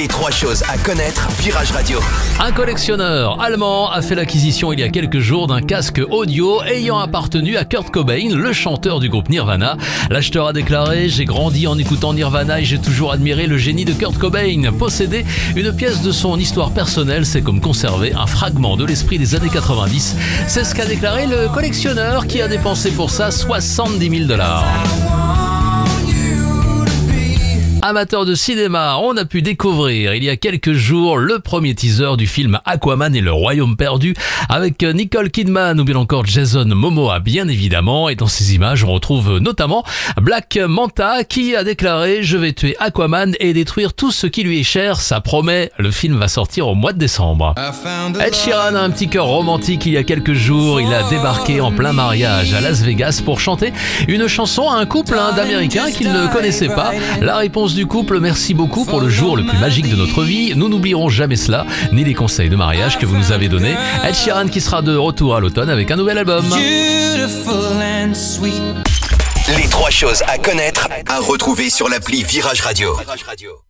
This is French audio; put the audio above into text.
Les 3 choses à connaître, Virage Radio. Un collectionneur allemand a fait l'acquisition il y a quelques jours d'un casque audio ayant appartenu à Kurt Cobain, le chanteur du groupe Nirvana. L'acheteur a déclaré « J'ai grandi en écoutant Nirvana et j'ai toujours admiré le génie de Kurt Cobain. Posséder une pièce de son histoire personnelle, c'est comme conserver un fragment de l'esprit des années 90. » C'est ce qu'a déclaré le collectionneur qui a dépensé pour ça $70 000. Amateur de cinéma, on a pu découvrir il y a quelques jours le premier teaser du film Aquaman et le Royaume perdu avec Nicole Kidman ou bien encore Jason Momoa bien évidemment. Et dans ces images, on retrouve notamment Black Manta qui a déclaré « Je vais tuer Aquaman et détruire tout ce qui lui est cher, ça promet, le film va sortir au mois de décembre ». Ed Sheeran a un petit cœur romantique il y a quelques jours, il a débarqué en plein mariage à Las Vegas pour chanter une chanson à un couple d'Américains qu'il ne connaissait pas. La réponse du couple: merci beaucoup pour le jour le plus magique de notre vie. Nous n'oublierons jamais cela, ni les conseils de mariage que vous nous avez donnés. Ed Sheeran qui sera de retour à l'automne avec un nouvel album. Les 3 choses à connaître, à retrouver sur l'appli Virage Radio.